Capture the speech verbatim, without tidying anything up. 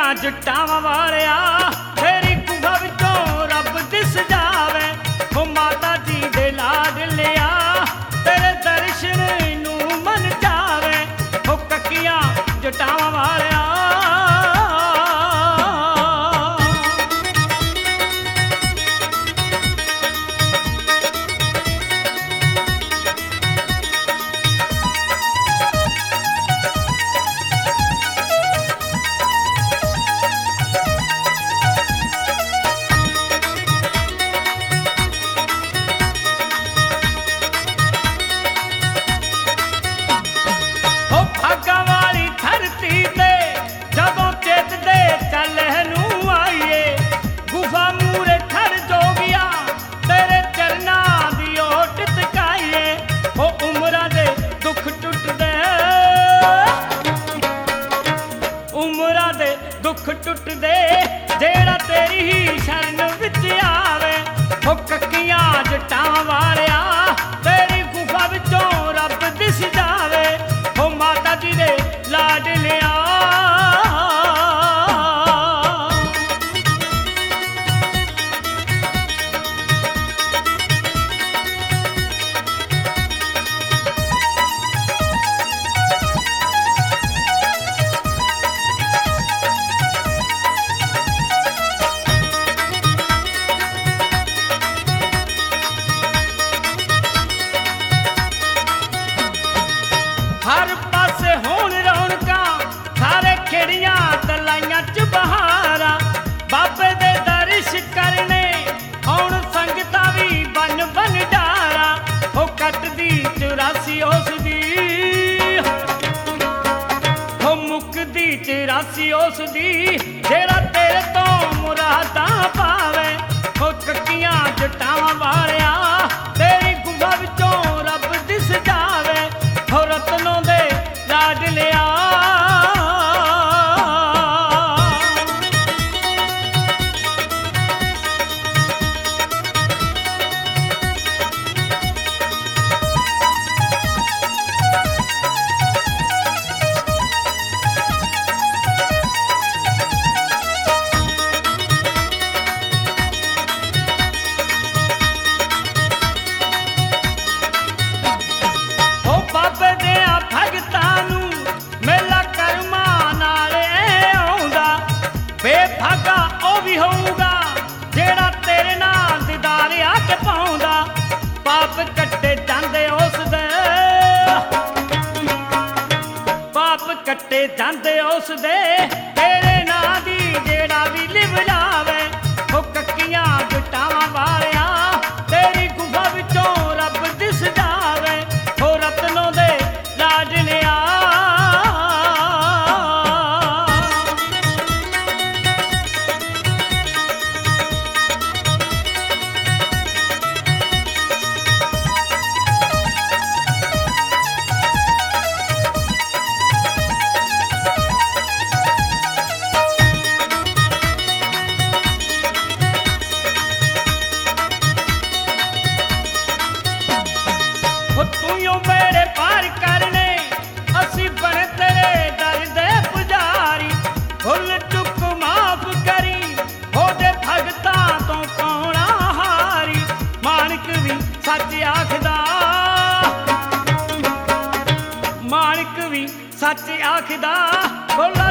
ਜਟਾਵਾਂ ਵਾਲਿਆ ਤੇਰੀ ਗੁਫਾ ਵਿੱਚੋਂ ਰੱਬ ਦਿਸ ਜਾਵੇ। ਓ ਮਾਤਾ ਜੀ ਦੇ ਲਾਡਲਿਆ ਤੇਰੇ ਦਰਸ਼ਨ ਨੂੰ ਮਨ ਜਾਵੇ। ਓ ਕੱਕੀਆਂ ਜਟਾਵਾਂ ਵਾਲਿਆ दुख टुट दे जेड़ा तेरी ही शरण विच आवे। ओ कक्कियां जटावां वालिया तेरी गुफा विचों रब दिस जावे। ओ माता जी दे लाडलिया हर पासे होण रौनकां सारे खेड़ियां तलाइयां च बहारा। बाबे दे दर्श करने आउण संगतां भी बन बन डारा। ओ कटदी चौरासी उस दी ओ मुकदी चौरासी उस दी जेड़ा तेरे तो मुरादां पावे। ओ कक्कियां जटावां वालिया तेरी गुफा विचों रब दिस जावे। हो रतनों दे लाडलिया बेभागा ओ भी होऊगा जेड़ा तेरे नाल दीदार आके पाउंदा। पाप कट्टे जांदे उस दे पाप कट्टे जांदे उस दे तेरे नां दी जेड़ा भी लिव जावे। ओ कक्कियां जटावां वालिया तेरी गुफा विचों रब दिस जावे। ओ रतनों दे लाडलिया तूं बेड़े पार करने असी बने तेरे दर दे पुजारी। भुल चुक माफ करी हो दे भगतां तो कौना हारी। माणक भी सच आखदा माणक भी सच आखदा बोला